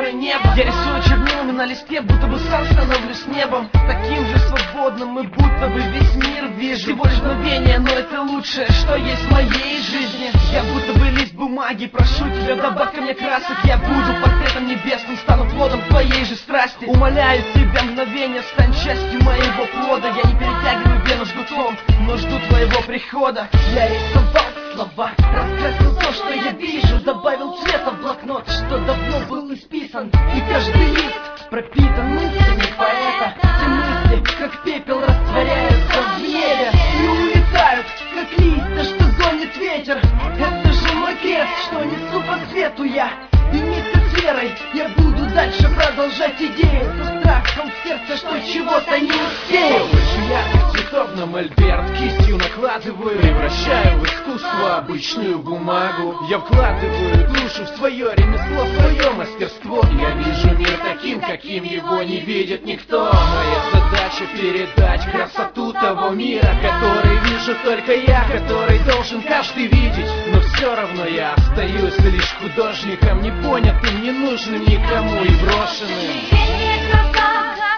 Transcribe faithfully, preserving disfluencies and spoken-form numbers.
море, небо. Я рисую чернилами на листе, будто бы сам становлюсь небом. Таким же свободным и будто бы весь мир вижу. Всего лишь мгновение, но это лучшее, что есть в моей жизни. Я будто бы лист бумаги, прошу тебя, добавь ко мне красок. Я буду портретом небесным, стану плодом твоей же страсти. Умоляю тебя, мгновение, стань частью моего плода. Я не перетягиваю вену жгутом, но жду твоего прихода. Я рисовал слова, раскрасил то, что я вижу, добавил цвета в блокнот, что давно был исписан. И каждый лист пропитан мыслями поэта. Все мысли, как пепел, растворяются в небе и улетают, как листья, что гонит ветер. Это же мой крест, что несу по свету я. И вместе с верой я буду дальше продолжать идею, со страхом в сердце, что чего-то не успею. Больше ярких цветов на мольберт кистью накладываю, превращаю в искусство обычную бумагу. Я вкладываю душу в свое ремесло, в свое мастерство. Я вижу мир таким, каким его не видит никто. Моя задача передать красоту того мира, который вижу только я, который должен каждый видеть. Но все равно я остаюсь лишь художником, непонятым, ненужным никому и брошенным. Движение глаза.